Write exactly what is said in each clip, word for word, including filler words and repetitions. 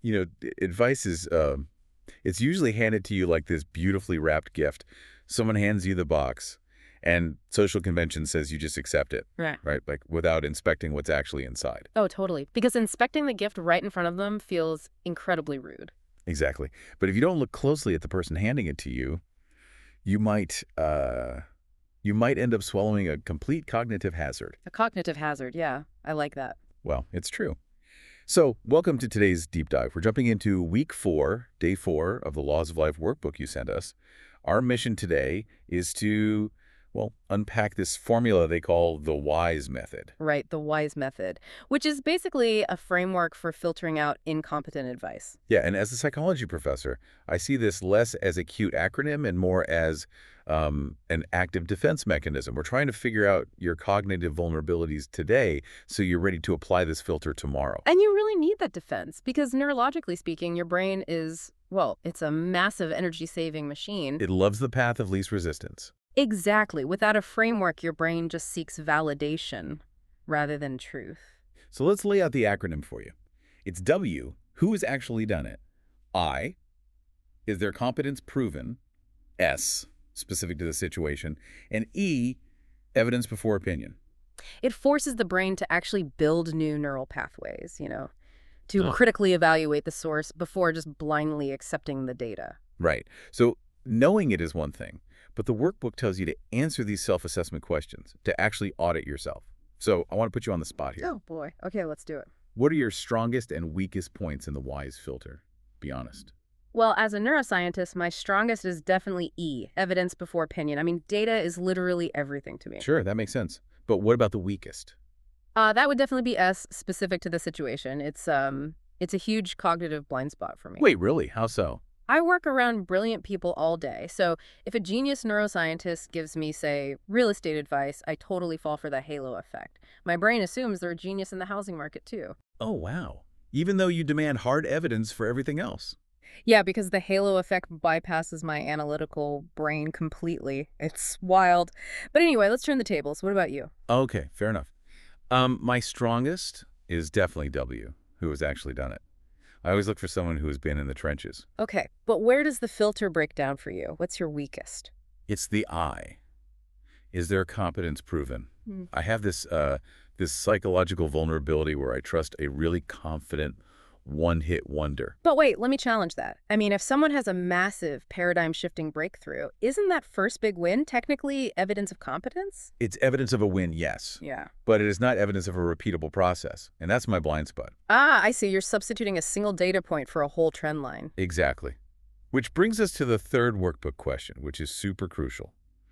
You know, d- advice is, um, it's usually handed to you like this beautifully wrapped gift. Someone hands you the box, and social convention says you just accept it, Right. right? Like without inspecting what's actually inside. Oh, totally. Because inspecting the gift right in front of them feels incredibly rude. Exactly. But if you don't look closely at the person handing it to you, you might, uh, you might end up swallowing a complete cognitive hazard. A cognitive hazard, yeah. I like that. Well, it's true. So, welcome to today's deep dive. We're jumping into week four, day four of the Laws of Life workbook you sent us. Our mission today is to, well, unpack this formula they call the WISE method. Right, the WISE method, which is basically a framework for filtering out incompetent advice. Yeah, and as a psychology professor, I see this less as a cute acronym and more as um, an active defense mechanism. We're trying to figure out your cognitive vulnerabilities today so you're ready to apply this filter tomorrow. And you really need that defense because neurologically speaking, your brain is, well, it's a massive energy-saving machine. It loves the path of least resistance. Exactly. Without a framework, your brain just seeks validation rather than truth. So let's lay out the acronym for you. It's W, who has actually done it? I, is their competence proven? S, specific to the situation. And E, evidence before opinion. It forces the brain to actually build new neural pathways, you know, to Huh. critically evaluate the source before just blindly accepting the data. Right. So knowing it is one thing, but the workbook tells you to answer these self-assessment questions, to actually audit yourself. So I want to put you on the spot here. Oh, boy. Okay, let's do it. What are your strongest and weakest points in the WISE filter? Be honest. Well, as a neuroscientist, my strongest is definitely E, evidence before opinion. I mean, data is literally everything to me. Sure, that makes sense. But what about the weakest? Uh, that would definitely be S, specific to the situation. It's um, it's a huge cognitive blind spot for me. Wait, really? How so? I work around brilliant people all day, so if a genius neuroscientist gives me, say, real estate advice, I totally fall for the halo effect. My brain assumes they're a genius in the housing market, too. Oh, wow. Even though you demand hard evidence for everything else. Yeah, because the halo effect bypasses my analytical brain completely. It's wild. But anyway, let's turn the tables. What about you? Okay, fair enough. Um, my strongest is definitely W, who has actually done it. I always look for someone who has been in the trenches. Okay, but where does the filter break down for you? What's your weakest? It's the I. Is their competence proven? Hmm. I have this uh, this psychological vulnerability where I trust a really confident one-hit wonder. But wait, let me challenge that. I mean, if someone has a massive paradigm-shifting breakthrough, isn't that first big win technically evidence of competence? It's evidence of a win, yes, Yeah. but it is not evidence of a repeatable process, and that's my blind spot. Ah, I see. You're substituting a single data point for a whole trend line. Exactly. Which brings us to the third workbook question, which is super crucial.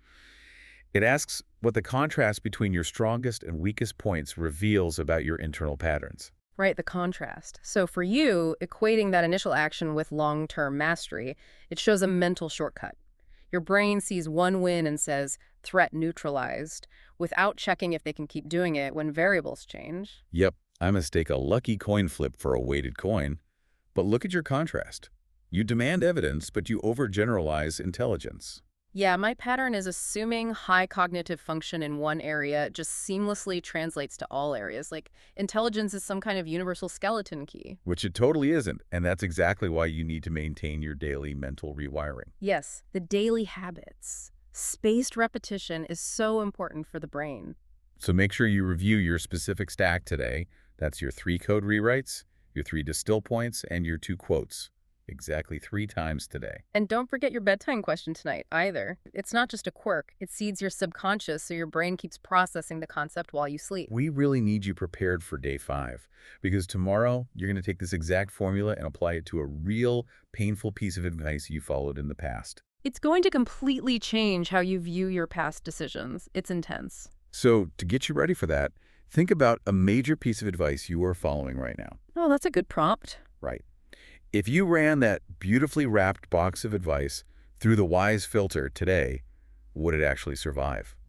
It asks what the contrast between your strongest and weakest points reveals about your internal patterns. Right, the contrast. So for you, equating that initial action with long-term mastery, it shows a mental shortcut. Your brain sees one win and says, threat neutralized, without checking if they can keep doing it when variables change. Yep, I mistake a lucky coin flip for a weighted coin. But look at your contrast. You demand evidence, but you overgeneralize intelligence. Yeah, my pattern is assuming high cognitive function in one area just seamlessly translates to all areas. Like, intelligence is some kind of universal skeleton key. Which it totally isn't, and that's exactly why you need to maintain your daily mental rewiring. Yes, the daily habits. Spaced repetition is so important for the brain. So make sure you review your specific stack today. That's your three code rewrites, your three distill points, and your two quotes. Exactly three times today. And don't forget your bedtime question tonight, either. It's not just a quirk. It seeds your subconscious so your brain keeps processing the concept while you sleep. We really need you prepared for day five, because tomorrow you're going to take this exact formula and apply it to a real painful piece of advice you followed in the past. It's going to completely change how you view your past decisions. It's intense. So to get you ready for that, think about a major piece of advice you are following right now. Oh, that's a good prompt. Right. If you ran that beautifully wrapped box of advice through the WISE filter today, would it actually survive?